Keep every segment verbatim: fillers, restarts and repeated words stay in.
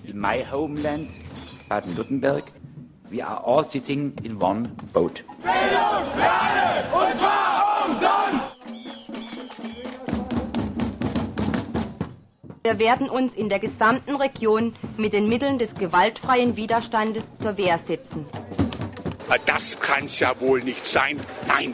in my homeland, Baden-Württemberg, we are all sitting in one boat. Bildung für alle, und zwar umsonst! Wir werden uns in der gesamten Region mit den Mitteln des gewaltfreien Widerstandes zur Wehr setzen. Das kann's ja wohl nicht sein. Nein!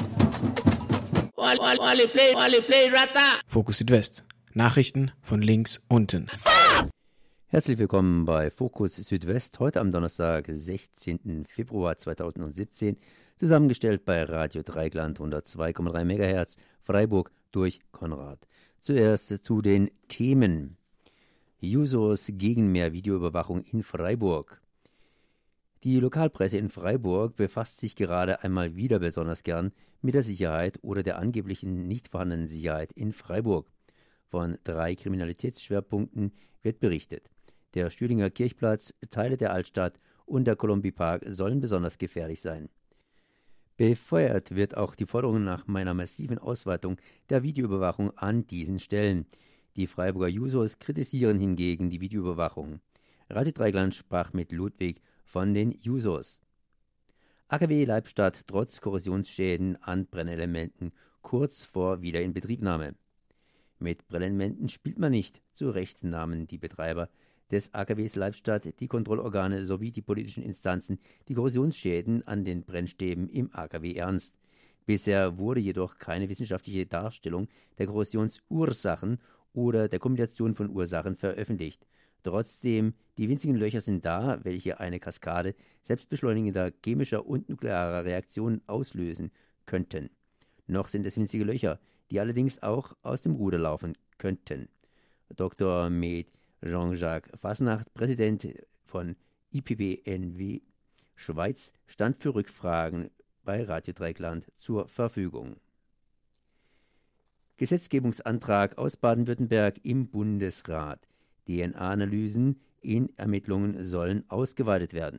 Fokus Südwest. Nachrichten von links unten. Herzlich willkommen bei Fokus Südwest, heute am Donnerstag, sechzehnten Februar zweitausendsiebzehn, zusammengestellt bei Radio Dreigland hundertzwei Komma drei Megahertz, Freiburg durch Konrad. Zuerst zu den Themen. Jusos gegen mehr Videoüberwachung in Freiburg. Die Lokalpresse in Freiburg befasst sich gerade einmal wieder besonders gern mit der Sicherheit oder der angeblichen nicht vorhandenen Sicherheit in Freiburg. Von drei Kriminalitätsschwerpunkten wird berichtet. Der Stühlinger Kirchplatz, Teile der Altstadt und der Kolumbi-Park sollen besonders gefährlich sein. Befeuert wird auch die Forderung nach einer massiven Ausweitung der Videoüberwachung an diesen Stellen. Die Freiburger Jusos kritisieren hingegen die Videoüberwachung. Radio Dreigland sprach mit Ludwig von den Jusos. A K W Leibstadt trotz Korrosionsschäden an Brennelementen kurz vor Wiederinbetriebnahme. Mit Brennelementen spielt man nicht, zu Recht nahmen die Betreiber des A K Ws Leibstadt, die Kontrollorgane sowie die politischen Instanzen die Korrosionsschäden an den Brennstäben im A K W ernst. Bisher wurde jedoch keine wissenschaftliche Darstellung der Korrosionsursachen oder der Kombination von Ursachen veröffentlicht. Trotzdem, die winzigen Löcher sind da, welche eine Kaskade selbstbeschleunigender chemischer und nuklearer Reaktionen auslösen könnten. Noch sind es winzige Löcher, die allerdings auch aus dem Ruder laufen könnten. Doktor Med Jean-Jacques Fasnacht, Präsident von I P B N W Schweiz, stand für Rückfragen bei Radio Dreigland zur Verfügung. Gesetzgebungsantrag aus Baden-Württemberg im Bundesrat. D N A-Analysen in Ermittlungen sollen ausgeweitet werden.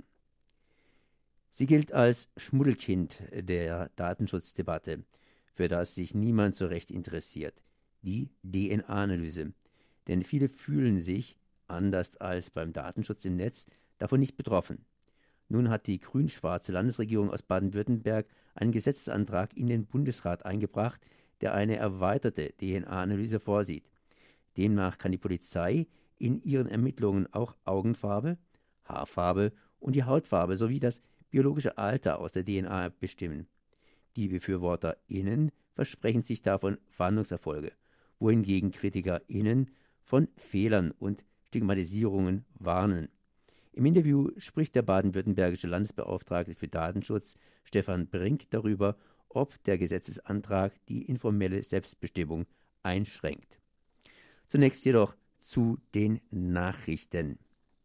Sie gilt als Schmuddelkind der Datenschutzdebatte, für das sich niemand so recht interessiert, die D N A-Analyse. Denn viele fühlen sich, anders als beim Datenschutz im Netz, davon nicht betroffen. Nun hat die grün-schwarze Landesregierung aus Baden-Württemberg einen Gesetzesantrag in den Bundesrat eingebracht, der eine erweiterte D N A-Analyse vorsieht. Demnach kann die Polizei in ihren Ermittlungen auch Augenfarbe, Haarfarbe und die Hautfarbe sowie das biologische Alter aus der D N A bestimmen. Die BefürworterInnen versprechen sich davon Fahndungserfolge, wohingegen KritikerInnen von Fehlern und Stigmatisierungen warnen. Im Interview spricht der baden-württembergische Landesbeauftragte für Datenschutz Stefan Brink darüber, ob der Gesetzesantrag die informelle Selbstbestimmung einschränkt. Zunächst jedoch zu den Nachrichten.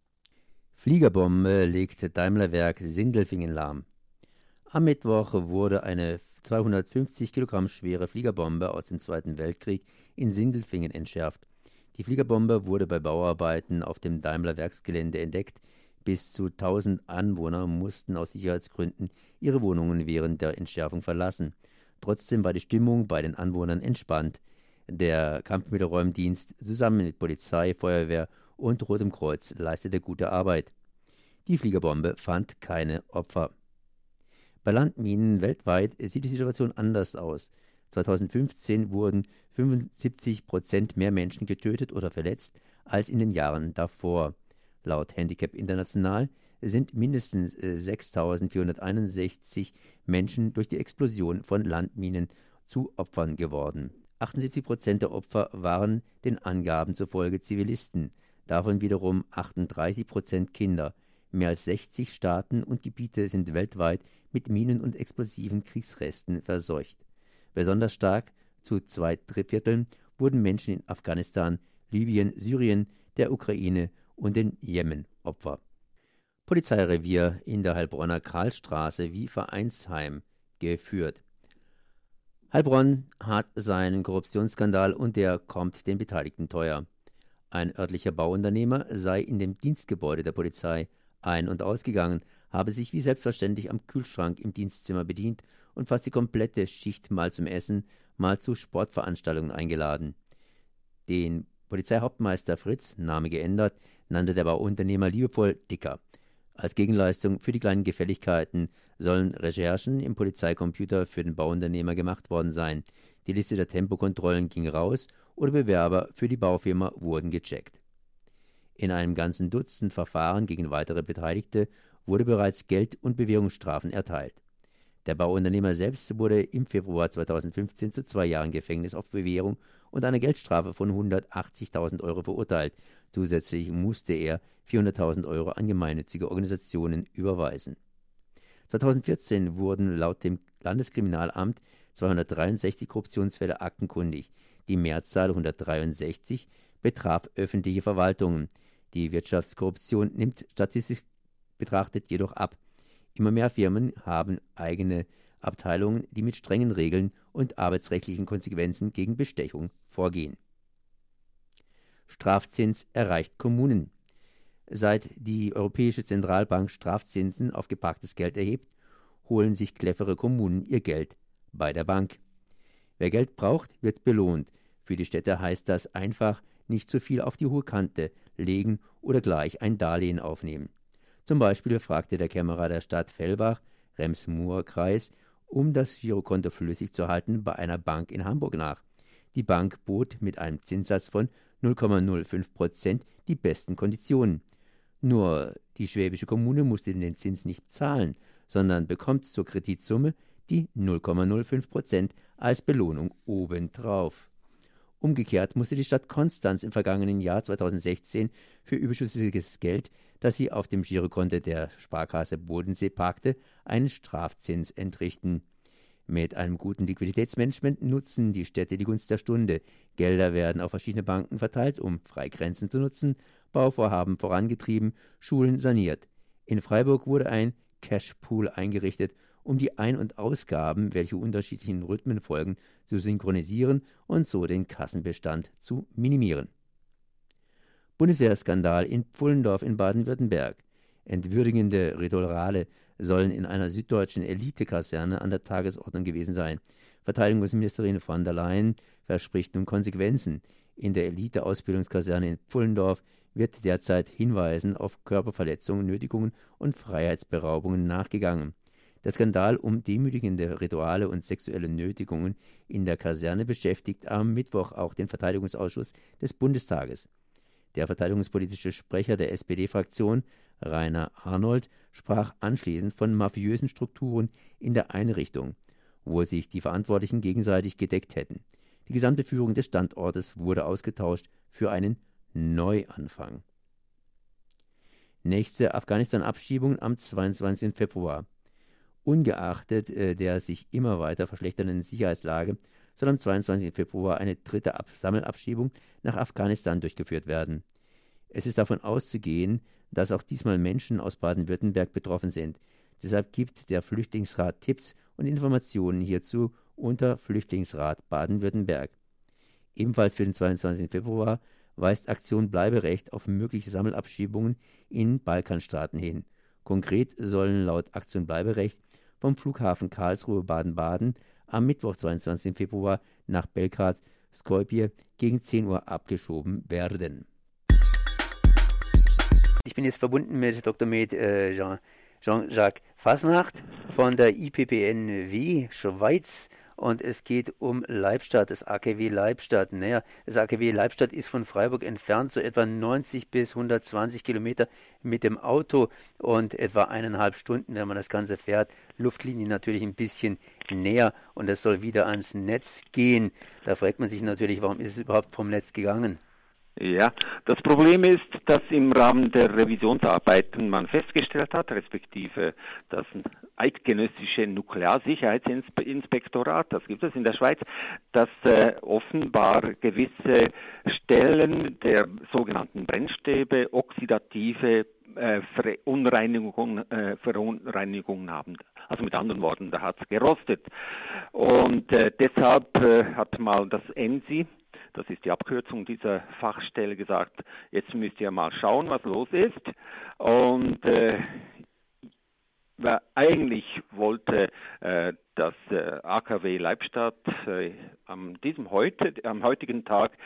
Fliegerbombe legt Daimler-Werk Sindelfingen lahm. Am Mittwoch wurde eine zweihundertfünfzig Kilogramm schwere Fliegerbombe aus dem Zweiten Weltkrieg in Sindelfingen entschärft. Die Fliegerbombe wurde bei Bauarbeiten auf dem Daimler-Werksgelände entdeckt. Bis zu tausend Anwohner mussten aus Sicherheitsgründen ihre Wohnungen während der Entschärfung verlassen. Trotzdem war die Stimmung bei den Anwohnern entspannt. Der Kampfmittelräumdienst zusammen mit Polizei, Feuerwehr und Rotem Kreuz leistete gute Arbeit. Die Fliegerbombe fand keine Opfer. Bei Landminen weltweit sieht die Situation anders aus. zweitausendfünfzehn wurden fünfundsiebzig Prozent mehr Menschen getötet oder verletzt als in den Jahren davor. Laut Handicap International sind mindestens sechstausendvierhunderteinundsechzig Menschen durch die Explosion von Landminen zu Opfern geworden. achtundsiebzig Prozent der Opfer waren den Angaben zufolge Zivilisten, davon wiederum achtunddreißig Prozent Kinder. Mehr als sechzig Staaten und Gebiete sind weltweit mit Minen und explosiven Kriegsresten verseucht. Besonders stark, zu zwei Vierteln, wurden Menschen in Afghanistan, Libyen, Syrien, der Ukraine und den Jemen Opfer. Polizeirevier in der Heilbronner Karlstraße wie Vereinsheim geführt. Heilbronn hat seinen Korruptionsskandal und der kommt den Beteiligten teuer. Ein örtlicher Bauunternehmer sei in dem Dienstgebäude der Polizei ein- und ausgegangen, habe sich wie selbstverständlich am Kühlschrank im Dienstzimmer bedient und fast die komplette Schicht mal zum Essen, mal zu Sportveranstaltungen eingeladen. Den Polizeihauptmeister Fritz, Name geändert, nannte der Bauunternehmer liebevoll Dicker. Als Gegenleistung für die kleinen Gefälligkeiten sollen Recherchen im Polizeicomputer für den Bauunternehmer gemacht worden sein. Die Liste der Tempokontrollen ging raus oder Bewerber für die Baufirma wurden gecheckt. In einem ganzen Dutzend Verfahren gegen weitere Beteiligte wurde bereits Geld- und Bewährungsstrafen erteilt. Der Bauunternehmer selbst wurde im Februar zweitausendfünfzehn zu zwei Jahren Gefängnis auf Bewährung und einer Geldstrafe von hundertachtzigtausend Euro verurteilt. Zusätzlich musste er vierhunderttausend Euro an gemeinnützige Organisationen überweisen. zweitausendvierzehn wurden laut dem Landeskriminalamt zweihundertdreiundsechzig Korruptionsfälle aktenkundig. Die Mehrzahl hundertdreiundsechzig betraf öffentliche Verwaltungen. Die Wirtschaftskorruption nimmt statistisch betrachtet jedoch ab. Immer mehr Firmen haben eigene Abteilungen, die mit strengen Regeln und arbeitsrechtlichen Konsequenzen gegen Bestechung vorgehen. Strafzins erreicht Kommunen. Seit die Europäische Zentralbank Strafzinsen auf geparktes Geld erhebt, holen sich clevere Kommunen ihr Geld bei der Bank. Wer Geld braucht, wird belohnt. Für die Städte heißt das einfach, nicht zu viel auf die hohe Kante legen oder gleich ein Darlehen aufnehmen. Zum Beispiel fragte der Kämmerer der Stadt Fellbach, Rems-Murr-Kreis, um das Girokonto flüssig zu halten, bei einer Bank in Hamburg nach. Die Bank bot mit einem Zinssatz von null Komma null fünf Prozent die besten Konditionen. Nur die schwäbische Kommune musste den Zins nicht zahlen, sondern bekommt zur Kreditsumme die null Komma null fünf Prozent als Belohnung obendrauf. Umgekehrt musste die Stadt Konstanz im vergangenen Jahr zweitausendsechzehn für überschüssiges Geld, das sie auf dem Girokonto der Sparkasse Bodensee parkte, einen Strafzins entrichten. Mit einem guten Liquiditätsmanagement nutzen die Städte die Gunst der Stunde. Gelder werden auf verschiedene Banken verteilt, um Freigrenzen zu nutzen, Bauvorhaben vorangetrieben, Schulen saniert. In Freiburg wurde ein Cashpool eingerichtet, um die Ein- und Ausgaben, welche unterschiedlichen Rhythmen folgen, zu synchronisieren und so den Kassenbestand zu minimieren. Bundeswehrskandal in Pfullendorf in Baden-Württemberg. Entwürdigende Rituale sollen in einer süddeutschen Elitekaserne an der Tagesordnung gewesen sein. Verteidigungsministerin von der Leyen verspricht nun Konsequenzen. In der Elite-Ausbildungskaserne in Pfullendorf wird derzeit Hinweisen auf Körperverletzungen, Nötigungen und Freiheitsberaubungen nachgegangen. Der Skandal um demütigende Rituale und sexuelle Nötigungen in der Kaserne beschäftigt am Mittwoch auch den Verteidigungsausschuss des Bundestages. Der verteidigungspolitische Sprecher der S P D-Fraktion, Rainer Arnold, sprach anschließend von mafiösen Strukturen in der Einrichtung, wo sich die Verantwortlichen gegenseitig gedeckt hätten. Die gesamte Führung des Standortes wurde ausgetauscht für einen Neuanfang. Nächste Afghanistan-Abschiebung am zweiundzwanzigsten Februar. Ungeachtet äh, der sich immer weiter verschlechternden Sicherheitslage soll am zweiundzwanzigsten Februar eine dritte Ab- Sammelabschiebung nach Afghanistan durchgeführt werden. Es ist davon auszugehen, dass auch diesmal Menschen aus Baden-Württemberg betroffen sind. Deshalb gibt der Flüchtlingsrat Tipps und Informationen hierzu unter Flüchtlingsrat Baden-Württemberg. Ebenfalls für den zweiundzwanzigsten Februar weist Aktion Bleiberecht auf mögliche Sammelabschiebungen in Balkanstaaten hin. Konkret sollen laut Aktion Bleiberecht vom Flughafen Karlsruhe Baden-Baden am Mittwoch, zweiundzwanzigsten Februar nach Belgrad, Skopje gegen zehn Uhr abgeschoben werden. Ich bin jetzt verbunden mit Doktor Med äh, Jean, Jean-Jacques Fasnacht von der I P P N W Schweiz. Und es geht um Leibstadt, das A K W Leibstadt. Naja, das A K W Leibstadt ist von Freiburg entfernt, so etwa neunzig bis hundertzwanzig Kilometer mit dem Auto und etwa eineinhalb Stunden, wenn man das Ganze fährt. Luftlinie natürlich ein bisschen näher und es soll wieder ans Netz gehen. Da fragt man sich natürlich, warum ist es überhaupt vom Netz gegangen? Ja, das Problem ist, dass im Rahmen der Revisionsarbeiten man festgestellt hat, respektive das eidgenössische Nuklearsicherheitsinspektorat, das gibt es in der Schweiz, dass äh, offenbar gewisse Stellen der sogenannten Brennstäbe oxidative äh, Verunreinigungen, äh, Verunreinigungen haben. Also mit anderen Worten, da hat es gerostet. Und äh, deshalb äh, hat mal das E N S I, das ist die Abkürzung dieser Fachstelle, gesagt, jetzt müsst ihr mal schauen, was los ist. Und äh, eigentlich wollte äh, das äh, A K W Leibstadt äh, am diesem heute, am heutigen Tag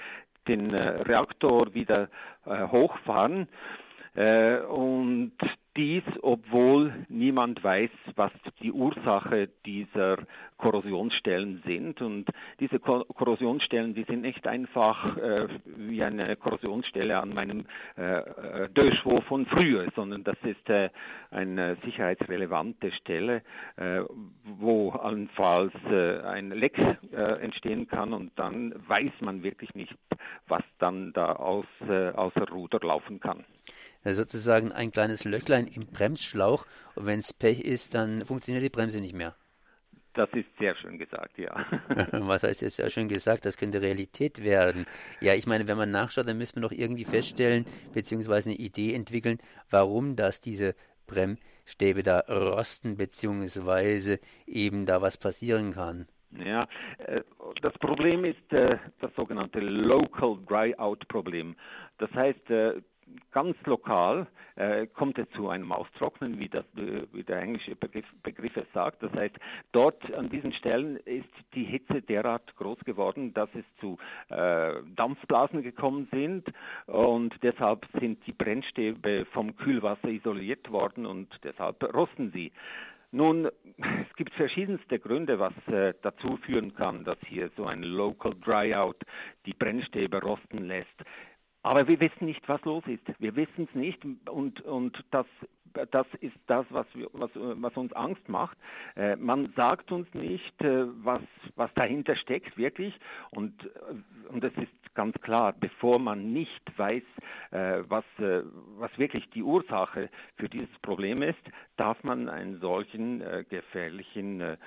den äh, Reaktor wieder äh, hochfahren. Äh, und dies, obwohl niemand weiß, was die Ursache dieser Korrosionsstellen sind. Und diese Ko- Korrosionsstellen, die sind nicht einfach äh, wie eine Korrosionsstelle an meinem äh, Döschwo von früher, sondern das ist äh, eine sicherheitsrelevante Stelle, äh, wo allenfalls äh, ein Leck äh, entstehen kann und dann weiß man wirklich nicht, was dann da aus, äh, außer Ruder laufen kann. Also sozusagen ein kleines Löchlein im Bremsschlauch und wenn es Pech ist, dann funktioniert die Bremse nicht mehr. Das ist sehr schön gesagt, ja. Was heißt jetzt sehr schön gesagt? Das könnte Realität werden. Ja, ich meine, wenn man nachschaut, dann müssen wir doch irgendwie feststellen, beziehungsweise eine Idee entwickeln, warum das diese Bremsstäbe da rosten, beziehungsweise eben da was passieren kann. Ja, das Problem ist das sogenannte Local Dry-Out-Problem. Das heißt, ganz lokal äh, kommt es zu einem Austrocknen, wie, das, äh, wie der englische Begriff, Begriff es sagt. Das heißt, dort an diesen Stellen ist die Hitze derart groß geworden, dass es zu äh, Dampfblasen gekommen sind und deshalb sind die Brennstäbe vom Kühlwasser isoliert worden und deshalb rosten sie. Nun, es gibt verschiedenste Gründe, was äh, dazu führen kann, dass hier so ein Local Dry-Out die Brennstäbe rosten lässt. Aber wir wissen nicht, was los ist. Wir wissen es nicht und, und das, das ist das, was, wir, was, was uns Angst macht. Äh, man sagt uns nicht, äh, was, was dahinter steckt wirklich und, und es ist ganz klar, bevor man nicht weiß, äh, was, äh, was wirklich die Ursache für dieses Problem ist, darf man einen solchen äh, gefährlichen, äh,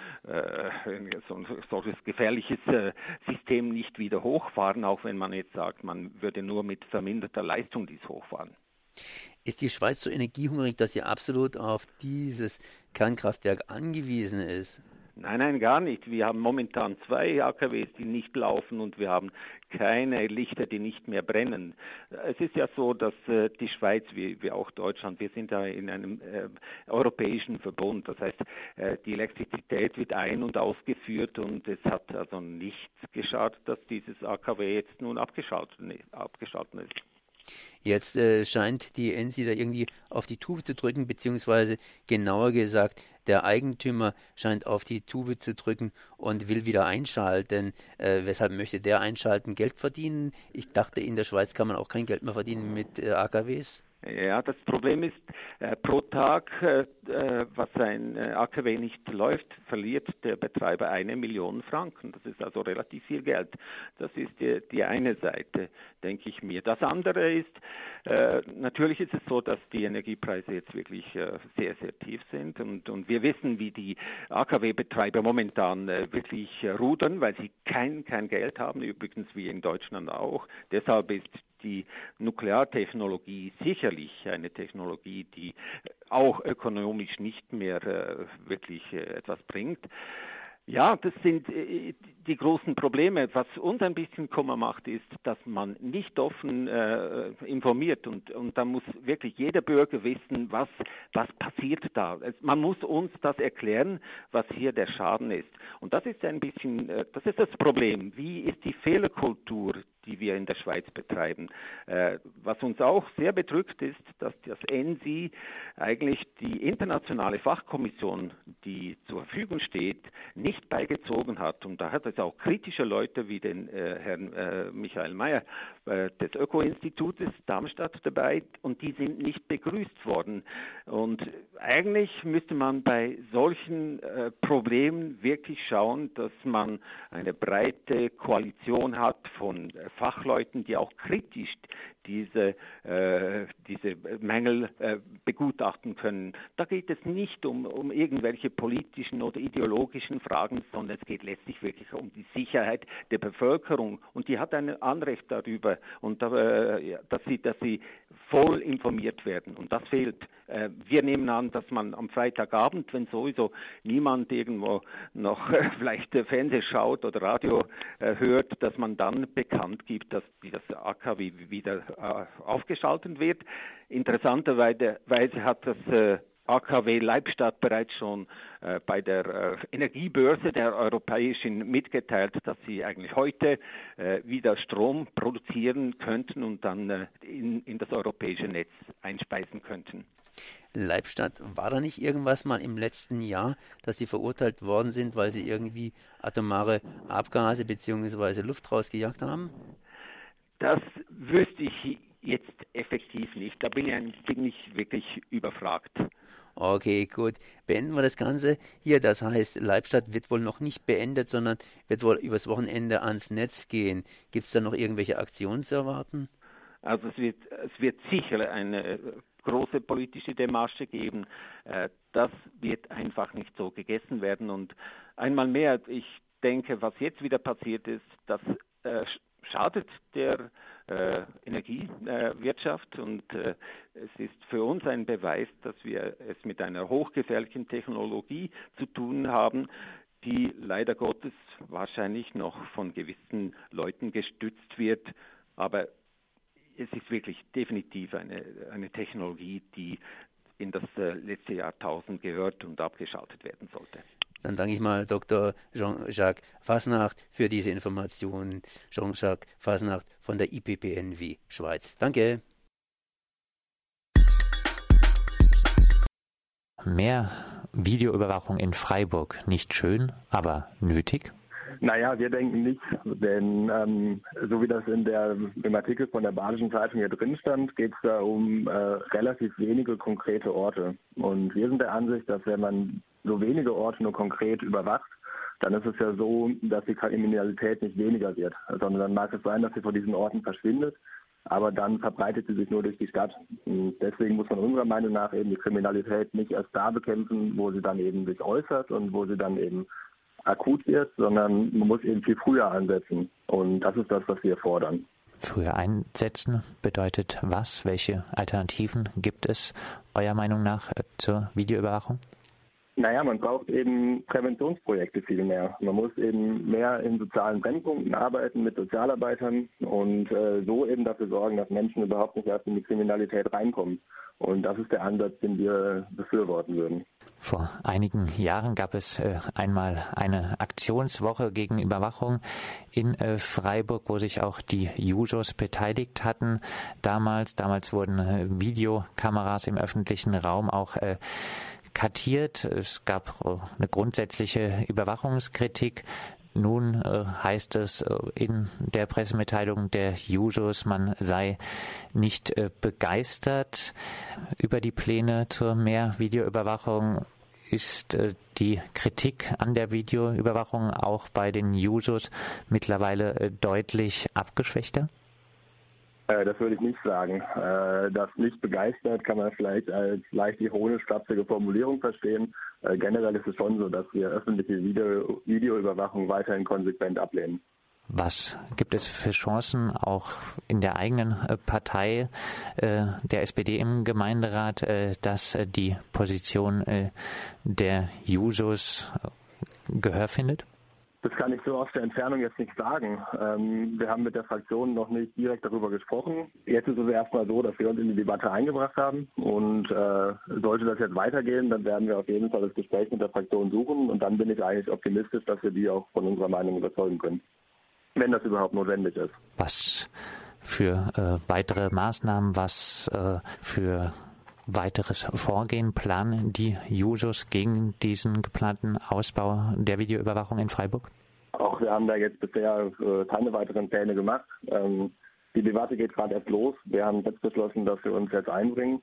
so ein solches gefährliches äh, System nicht wieder hochfahren, auch wenn man jetzt sagt, man würde nur mit verminderter Leistung dies hochfahren. Ist die Schweiz so energiehungrig, dass sie absolut auf dieses Kernkraftwerk angewiesen ist? Nein, nein, gar nicht. Wir haben momentan zwei A K Ws, die nicht laufen und wir haben keine Lichter, die nicht mehr brennen. Es ist ja so, dass äh, die Schweiz, wie, wie auch Deutschland, wir sind ja in einem äh, europäischen Verbund. Das heißt, äh, die Elektrizität wird ein- und ausgeführt und es hat also nichts geschadet, dass dieses A K W jetzt nun abgeschaltet, abgeschaltet ist. Jetzt äh, scheint die N S I da irgendwie auf die Tube zu drücken, beziehungsweise genauer gesagt, der Eigentümer scheint auf die Tube zu drücken und will wieder einschalten. Äh, weshalb möchte der einschalten? Geld verdienen? Ich dachte, in der Schweiz kann man auch kein Geld mehr verdienen mit äh, A K Ws. Ja, das Problem ist, äh, pro Tag, äh, was ein äh, A K W nicht läuft, verliert der Betreiber eine Million Franken. Das ist also relativ viel Geld. Das ist die, die eine Seite, denke ich mir. Das andere ist, äh, natürlich ist es so, dass die Energiepreise jetzt wirklich äh, sehr, sehr tief sind und, und wir wissen, wie die A K W-Betreiber momentan äh, wirklich äh, rudern, weil sie kein, kein Geld haben, übrigens wie in Deutschland auch. Deshalb ist die Nukleartechnologie sicherlich eine Technologie, die auch ökonomisch nicht mehr äh, wirklich äh, etwas bringt. Ja, das sind äh, die großen Probleme. Was uns ein bisschen Kummer macht, ist, dass man nicht offen äh, informiert und, und da muss wirklich jeder Bürger wissen, was, was passiert da. Es, man muss uns das erklären, was hier der Schaden ist. Und das ist ein bisschen, äh, das ist das Problem. Wie ist die Fehlerkultur, die wir in der Schweiz betreiben? Äh, was uns auch sehr bedrückt ist, dass das N S I eigentlich die internationale Fachkommission, die zur Verfügung steht, nicht beigezogen hat. Und da hat es auch kritische Leute wie den äh, Herrn äh, Michael Mayer äh, des Öko-Institutes Darmstadt dabei und die sind nicht begrüßt worden. Und eigentlich müsste man bei solchen äh, Problemen wirklich schauen, dass man eine breite Koalition hat von äh, Fachleuten, die auch kritisch diese, äh, diese Mängel äh, begutachten können. Da geht es nicht um, um irgendwelche politischen oder ideologischen Fragen, sondern es geht letztlich wirklich um die Sicherheit der Bevölkerung. Und die hat ein Anrecht darüber, und äh, dass sie, dass sie voll informiert werden. Und das fehlt. Äh, wir nehmen an, dass man am Freitagabend, wenn sowieso niemand irgendwo noch äh, vielleicht äh, Fernseh schaut oder Radio äh, hört, dass man dann bekannt gibt, dass das A K W wieder äh, aufgeschaltet wird. Interessanterweise hat das äh, A K W Leibstadt bereits schon äh, bei der äh, Energiebörse der Europäischen mitgeteilt, dass sie eigentlich heute äh, wieder Strom produzieren könnten und dann äh, in, in das europäische Netz einspeisen könnten. Leibstadt, war da nicht irgendwas mal im letzten Jahr, dass sie verurteilt worden sind, weil sie irgendwie atomare Abgase bzw. Luft rausgejagt haben? Das wüsste ich jetzt effektiv nicht. Da bin ich, bin ich wirklich überfragt. Okay, gut. Beenden wir das Ganze hier. Das heißt, Leibstadt wird wohl noch nicht beendet, sondern wird wohl übers Wochenende ans Netz gehen. Gibt es da noch irgendwelche Aktionen zu erwarten? Also es wird, es wird sicher eine große politische Demarche geben. Das wird einfach nicht so gegessen werden. Und einmal mehr, ich denke, was jetzt wieder passiert ist, das schadet der äh, Energiewirtschaft äh, und äh, es ist für uns ein Beweis, dass wir es mit einer hochgefährlichen Technologie zu tun haben, die leider Gottes wahrscheinlich noch von gewissen Leuten gestützt wird, aber es ist wirklich definitiv eine, eine Technologie, die in das äh, letzte Jahrtausend gehört und abgeschaltet werden sollte. Dann danke ich mal Doktor Jean-Jacques Fasnacht für diese Informationen. Jean-Jacques Fasnacht von der I P P N W Schweiz. Danke. Mehr Videoüberwachung in Freiburg nicht schön, aber nötig? Naja, wir denken nicht, denn ähm, so wie das in der, im Artikel von der Badischen Zeitung hier drin stand, geht es da um äh, relativ wenige konkrete Orte. Und wir sind der Ansicht, dass wenn man so wenige Orte nur konkret überwacht, dann ist es ja so, dass die Kriminalität nicht weniger wird, sondern dann mag es sein, dass sie von diesen Orten verschwindet, aber dann verbreitet sie sich nur durch die Stadt. Und deswegen muss man unserer Meinung nach eben die Kriminalität nicht erst da bekämpfen, wo sie dann eben sich äußert und wo sie dann eben akut wird, sondern man muss eben viel früher ansetzen. Und das ist das, was wir fordern. Früher einsetzen bedeutet was? Welche Alternativen gibt es eurer Meinung nach zur Videoüberwachung? Naja, man braucht eben Präventionsprojekte viel mehr. Man muss eben mehr in sozialen Brennpunkten arbeiten mit Sozialarbeitern und äh, so eben dafür sorgen, dass Menschen überhaupt nicht erst in die Kriminalität reinkommen. Und das ist der Ansatz, den wir befürworten würden. Vor einigen Jahren gab es äh, einmal eine Aktionswoche gegen Überwachung in äh, Freiburg, wo sich auch die Jusos beteiligt hatten. Damals, damals wurden äh, Videokameras im öffentlichen Raum auch äh, kartiert. Es gab äh, eine grundsätzliche Überwachungskritik. Nun äh, heißt es äh, in der Pressemitteilung der Jusos, man sei nicht äh, begeistert über die Pläne zur mehr Videoüberwachung. Ist äh, die Kritik an der Videoüberwachung auch bei den Jusos mittlerweile äh, deutlich abgeschwächter? Das würde ich nicht sagen. Das nicht begeistert kann man vielleicht als leicht ironisch flapsige Formulierung verstehen. Generell ist es schon so, dass wir öffentliche Video, Videoüberwachung weiterhin konsequent ablehnen. Was gibt es für Chancen auch in der eigenen Partei der S P D im Gemeinderat, dass die Position der Jusos Gehör findet? Das kann ich so aus der Entfernung jetzt nicht sagen. Ähm, wir haben mit der Fraktion noch nicht direkt darüber gesprochen. Jetzt ist es erstmal so, dass wir uns in die Debatte eingebracht haben. Und äh, sollte das jetzt weitergehen, dann werden wir auf jeden Fall das Gespräch mit der Fraktion suchen. Und dann bin ich eigentlich optimistisch, dass wir die auch von unserer Meinung überzeugen können, wenn das überhaupt notwendig ist. Was für äh, weitere Maßnahmen, was äh, für weiteres Vorgehen planen die Jusos gegen diesen geplanten Ausbau der Videoüberwachung in Freiburg? Auch wir haben da jetzt bisher äh, keine weiteren Pläne gemacht. Ähm, die Debatte geht gerade erst los. Wir haben jetzt beschlossen, dass wir uns jetzt einbringen.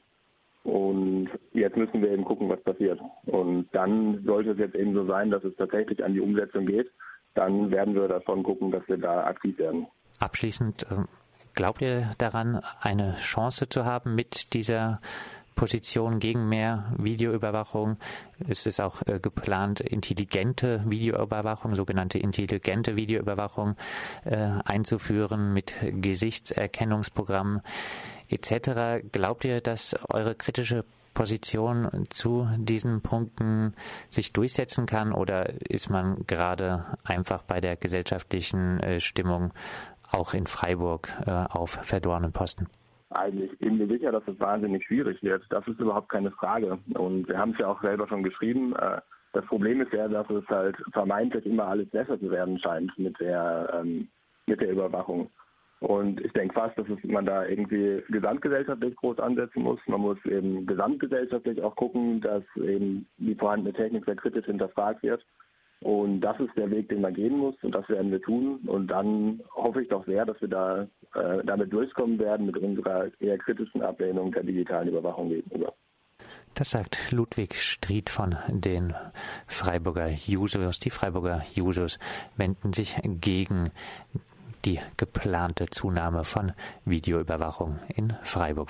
Und jetzt müssen wir eben gucken, was passiert. Und dann sollte es jetzt eben so sein, dass es tatsächlich an die Umsetzung geht. Dann werden wir davon gucken, dass wir da aktiv werden. Abschließend, glaubt ihr daran, eine Chance zu haben mit dieser Position gegen mehr Videoüberwachung? Es ist auch äh, geplant, intelligente Videoüberwachung, sogenannte intelligente Videoüberwachung äh, einzuführen mit Gesichtserkennungsprogrammen et cetera. Glaubt ihr, dass eure kritische Position zu diesen Punkten sich durchsetzen kann, oder ist man gerade einfach bei der gesellschaftlichen äh, Stimmung auch in Freiburg äh, auf verlorenen Posten? eigentlich. Ich bin mir sicher, dass es wahnsinnig schwierig wird. Das ist überhaupt keine Frage. Und wir haben es ja auch selber schon geschrieben. Das Problem ist ja, dass es halt vermeintlich immer alles besser zu werden scheint mit der, ähm, mit der Überwachung. Und ich denke fast, dass es, man da irgendwie gesamtgesellschaftlich groß ansetzen muss. Man muss eben gesamtgesellschaftlich auch gucken, dass eben die vorhandene Technik sehr kritisch hinterfragt wird. Und das ist der Weg, den man gehen muss, und das werden wir tun. Und dann hoffe ich doch sehr, dass wir da äh, damit durchkommen werden mit unserer eher kritischen Ablehnung der digitalen Überwachung gegenüber. Das sagt Ludwig Stried von den Freiburger Jusos. Die Freiburger Jusos wenden sich gegen die geplante Zunahme von Videoüberwachung in Freiburg.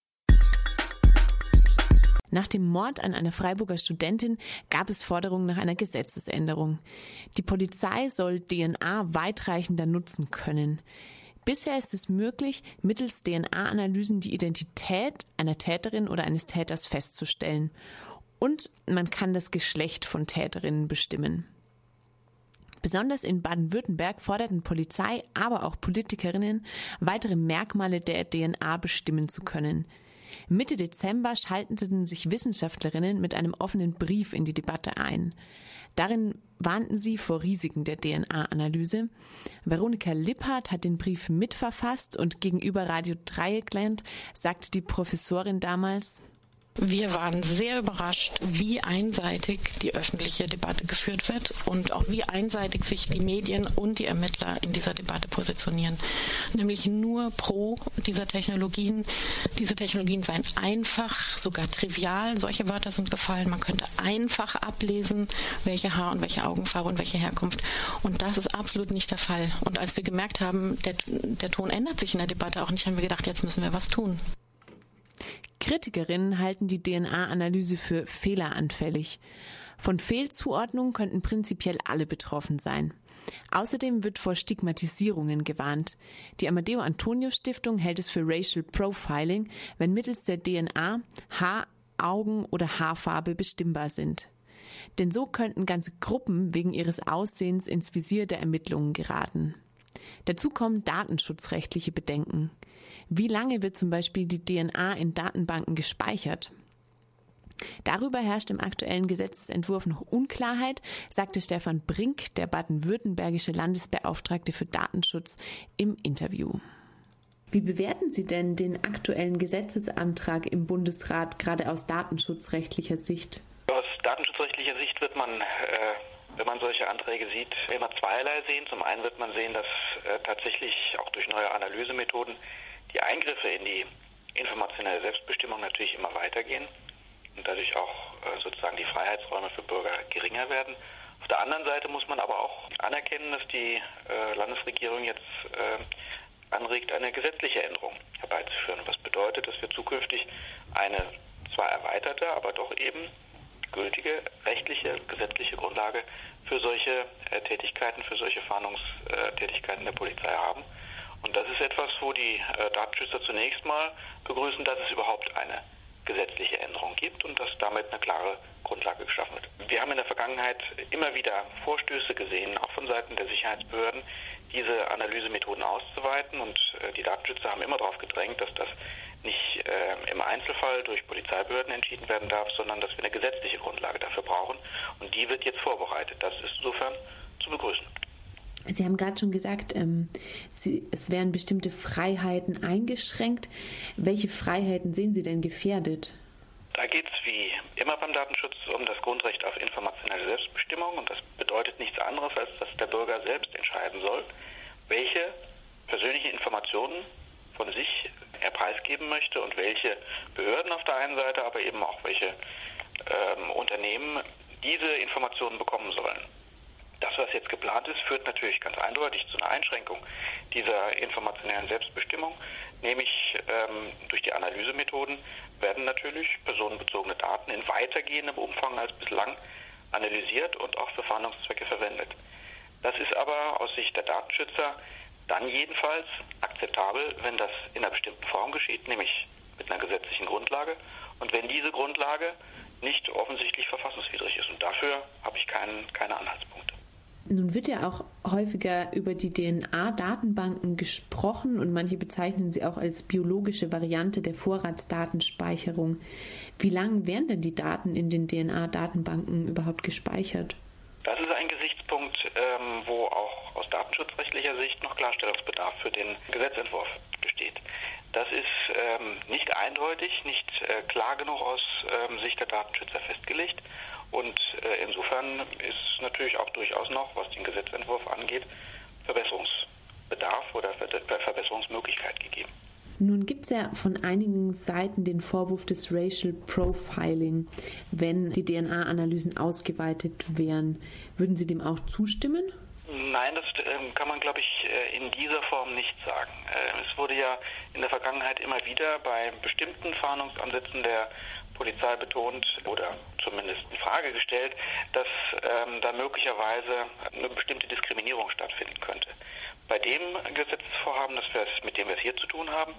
Nach dem Mord an einer Freiburger Studentin gab es Forderungen nach einer Gesetzesänderung. Die Polizei soll D N A weitreichender nutzen können. Bisher ist es möglich, mittels D N A-Analysen die Identität einer Täterin oder eines Täters festzustellen. Und man kann das Geschlecht von Täterinnen bestimmen. Besonders in Baden-Württemberg forderten Polizei, aber auch Politikerinnen, weitere Merkmale der D N A bestimmen zu können. Mitte Dezember schalteten sich Wissenschaftlerinnen mit einem offenen Brief in die Debatte ein. Darin warnten sie vor Risiken der D N A-Analyse. Veronika Lippert hat den Brief mitverfasst und gegenüber Radio Dreieckland sagte die Professorin damals: Wir waren sehr überrascht, wie einseitig die öffentliche Debatte geführt wird und auch wie einseitig sich die Medien und die Ermittler in dieser Debatte positionieren. Nämlich nur pro dieser Technologien. Diese Technologien seien einfach, sogar trivial. Solche Wörter sind gefallen. Man könnte einfach ablesen, welche Haar- und welche Augenfarbe und welche Herkunft. Und das ist absolut nicht der Fall. Und als wir gemerkt haben, der, der Ton ändert sich in der Debatte auch nicht, haben wir gedacht, jetzt müssen wir was tun. Kritikerinnen halten die D N A-Analyse für fehleranfällig. Von Fehlzuordnung könnten prinzipiell alle betroffen sein. Außerdem wird vor Stigmatisierungen gewarnt. Die Amadeo-Antonio-Stiftung hält es für Racial Profiling, wenn mittels der D N A Haar-, Augen- oder Haarfarbe bestimmbar sind. Denn so könnten ganze Gruppen wegen ihres Aussehens ins Visier der Ermittlungen geraten. Dazu kommen datenschutzrechtliche Bedenken. Wie lange wird zum Beispiel die D N A in Datenbanken gespeichert? Darüber herrscht im aktuellen Gesetzesentwurf noch Unklarheit, sagte Stefan Brink, der baden-württembergische Landesbeauftragte für Datenschutz, im Interview. Wie bewerten Sie denn den aktuellen Gesetzesantrag im Bundesrat, gerade aus datenschutzrechtlicher Sicht? Aus datenschutzrechtlicher Sicht wird man, äh, wenn man solche Anträge sieht, immer zweierlei sehen. Zum einen wird man sehen, dass äh, tatsächlich auch durch neue Analysemethoden die Eingriffe in die informationelle Selbstbestimmung natürlich immer weitergehen und dadurch auch äh, sozusagen die Freiheitsräume für Bürger geringer werden. Auf der anderen Seite muss man aber auch anerkennen, dass die äh, Landesregierung jetzt äh, anregt, eine gesetzliche Änderung herbeizuführen. Was bedeutet, dass wir zukünftig eine zwar erweiterte, aber doch eben gültige rechtliche, gesetzliche Grundlage für solche äh, Tätigkeiten, für solche Fahndungstätigkeiten der Polizei haben. Und das ist etwas, wo die äh, Datenschützer zunächst mal begrüßen, dass es überhaupt eine gesetzliche Änderung gibt und dass damit eine klare Grundlage geschaffen wird. Wir haben in der Vergangenheit immer wieder Vorstöße gesehen, auch von Seiten der Sicherheitsbehörden, diese Analysemethoden auszuweiten, und äh, die Datenschützer haben immer darauf gedrängt, dass das nicht äh, im Einzelfall durch Polizeibehörden entschieden werden darf, sondern dass wir eine gesetzliche Grundlage dafür brauchen, und die wird jetzt vorbereitet. Das ist insofern zu begrüßen. Sie haben gerade schon gesagt, ähm, Sie, es werden bestimmte Freiheiten eingeschränkt. Welche Freiheiten sehen Sie denn gefährdet? Da geht es wie immer beim Datenschutz um das Grundrecht auf informationelle Selbstbestimmung, und das bedeutet nichts anderes, als dass der Bürger selbst entscheiden soll, welche persönlichen Informationen von sich er preisgeben möchte und welche Behörden auf der einen Seite, aber eben auch welche ähm, Unternehmen diese Informationen bekommen sollen. Das, was jetzt geplant ist, führt natürlich ganz eindeutig zu einer Einschränkung dieser informationellen Selbstbestimmung, nämlich ähm, durch die Analysemethoden werden natürlich personenbezogene Daten in weitergehendem Umfang als bislang analysiert und auch für Fahndungszwecke verwendet. Das ist aber aus Sicht der Datenschützer dann jedenfalls akzeptabel, wenn das in einer bestimmten Form geschieht, nämlich mit einer gesetzlichen Grundlage, und wenn diese Grundlage nicht offensichtlich verfassungswidrig ist. Und dafür habe ich keinen, keine Anhaltspunkte. Nun wird ja auch häufiger über die D N A-Datenbanken gesprochen und manche bezeichnen sie auch als biologische Variante der Vorratsdatenspeicherung. Wie lange werden denn die Daten in den D N A-Datenbanken überhaupt gespeichert? Das ist ein Gesichtspunkt, ähm, wo auch aus datenschutzrechtlicher Sicht noch Klarstellungsbedarf für den Gesetzentwurf besteht. Das ist ähm, nicht eindeutig, nicht äh, klar genug aus ähm, Sicht der Datenschützer festgelegt. Und äh, insofern ist natürlich auch durchaus noch, was den Gesetzentwurf angeht, Verbesserungsbedarf oder Ver- Verbesserungsmöglichkeit gegeben. Nun gibt es ja von einigen Seiten den Vorwurf des Racial Profiling, wenn die D N A-Analysen ausgeweitet wären. Würden Sie dem auch zustimmen? Nein, das ähm, kann man, glaube ich, äh, in dieser Form nicht sagen. Äh, es wurde ja in der Vergangenheit immer wieder bei bestimmten Fahndungsansätzen der Polizei betont oder zumindest in Frage gestellt, dass ähm, da möglicherweise eine bestimmte Diskriminierung stattfinden könnte. Bei dem Gesetzesvorhaben, das wir, mit dem wir es hier zu tun haben,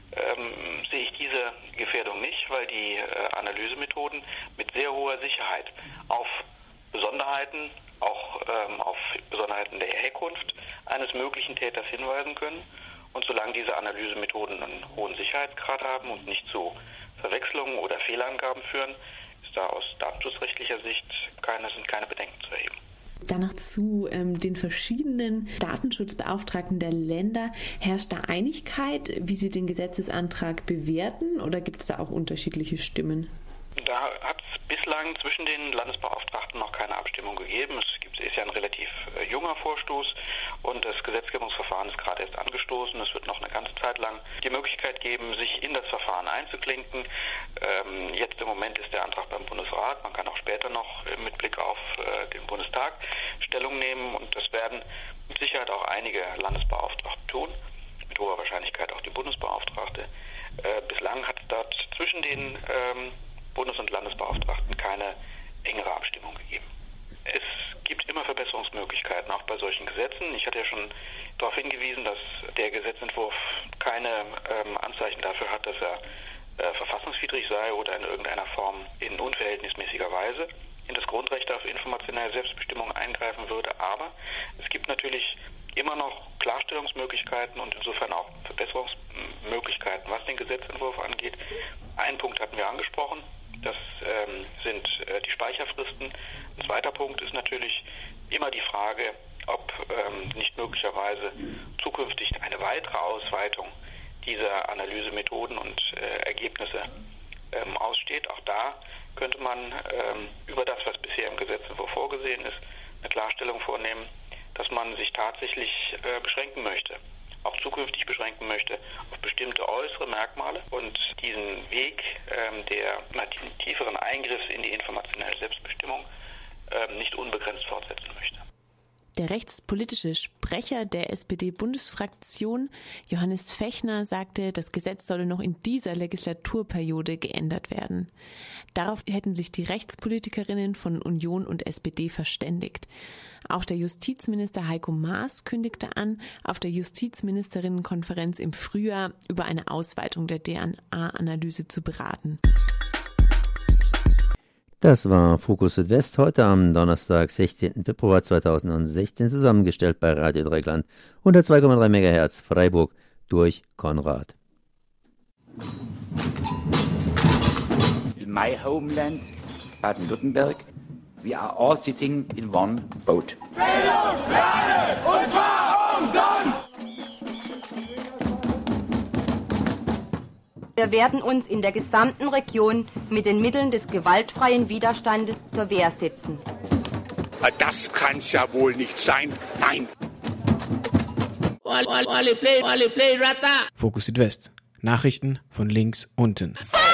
ähm, sehe ich diese Gefährdung nicht, weil die äh, Analysemethoden mit sehr hoher Sicherheit auf Besonderheiten, auch ähm, auf Besonderheiten der Herkunft eines möglichen Täters hinweisen können. Und solange diese Analysemethoden einen hohen Sicherheitsgrad haben und nicht zu Verwechslungen oder Fehlangaben führen, ist da aus datenschutzrechtlicher Sicht keine, sind keine Bedenken zu erheben. Danach zu ähm, den verschiedenen Datenschutzbeauftragten der Länder. Herrscht da Einigkeit, wie Sie den Gesetzesantrag bewerten, oder gibt es da auch unterschiedliche Stimmen? Da hat es bislang zwischen den Landesbeauftragten noch keine Abstimmung gegeben. Es gibt, ist ja ein relativ äh, junger Vorstoß und das Gesetzgebungsverfahren ist gerade erst angestoßen. Es wird noch eine ganze Zeit lang die Möglichkeit geben, sich in das Verfahren einzuklinken. Ähm, jetzt im Moment ist der Antrag beim Bundesrat. Man kann auch später noch äh, mit Blick auf äh, den Bundestag Stellung nehmen und das werden mit Sicherheit auch einige Landesbeauftragte tun, mit hoher Wahrscheinlichkeit auch die Bundesbeauftragte. Äh, bislang hat es dort zwischen den ähm, Bundes- und Landesbeauftragten keine engere Abstimmung gegeben. Es gibt immer Verbesserungsmöglichkeiten, auch bei solchen Gesetzen. Ich hatte ja schon darauf hingewiesen, dass der Gesetzentwurf keine ähm, Anzeichen dafür hat, dass er äh, verfassungswidrig sei oder in irgendeiner Form in unverhältnismäßiger Weise in das Grundrecht auf informationelle Selbstbestimmung eingreifen würde. Aber es gibt natürlich immer noch Klarstellungsmöglichkeiten und insofern auch Verbesserungsmöglichkeiten, was den Gesetzentwurf angeht. Einen Punkt hatten wir angesprochen. Das ähm, sind äh, die Speicherfristen. Ein zweiter Punkt ist natürlich immer die Frage, ob ähm, nicht möglicherweise zukünftig eine weitere Ausweitung dieser Analysemethoden und äh, Ergebnisse ähm, aussteht. Auch da könnte man ähm, über das, was bisher im Gesetzentwurf vorgesehen ist, eine Klarstellung vornehmen, dass man sich tatsächlich äh, beschränken möchte, auch zukünftig beschränken möchte auf bestimmte äußere Merkmale und diesen Weg ähm, der tieferen Eingriffs in die informationelle Selbstbestimmung ähm, nicht unbegrenzt fortsetzen möchte. Der rechtspolitische Sprecher der S P D-Bundesfraktion, Johannes Fechner, sagte, das Gesetz solle noch in dieser Legislaturperiode geändert werden. Darauf hätten sich die Rechtspolitikerinnen von Union und S P D verständigt. Auch der Justizminister Heiko Maas kündigte an, auf der Justizministerinnenkonferenz im Frühjahr über eine Ausweitung der D N A-Analyse zu beraten. Das war Fokus Südwest heute am Donnerstag, sechzehnten Februar zweitausendsechzehn, zusammengestellt bei Radio Dreieckland hundertzwei Komma drei Megahertz Freiburg durch Konrad. In my homeland, Baden-Württemberg, we are all sitting in one boat. Bildung für alle, und zwar umsonst! Wir werden uns in der gesamten Region mit den Mitteln des gewaltfreien Widerstandes zur Wehr setzen. Das kann's ja wohl nicht sein. Nein! Fokus Südwest. Nachrichten von links unten.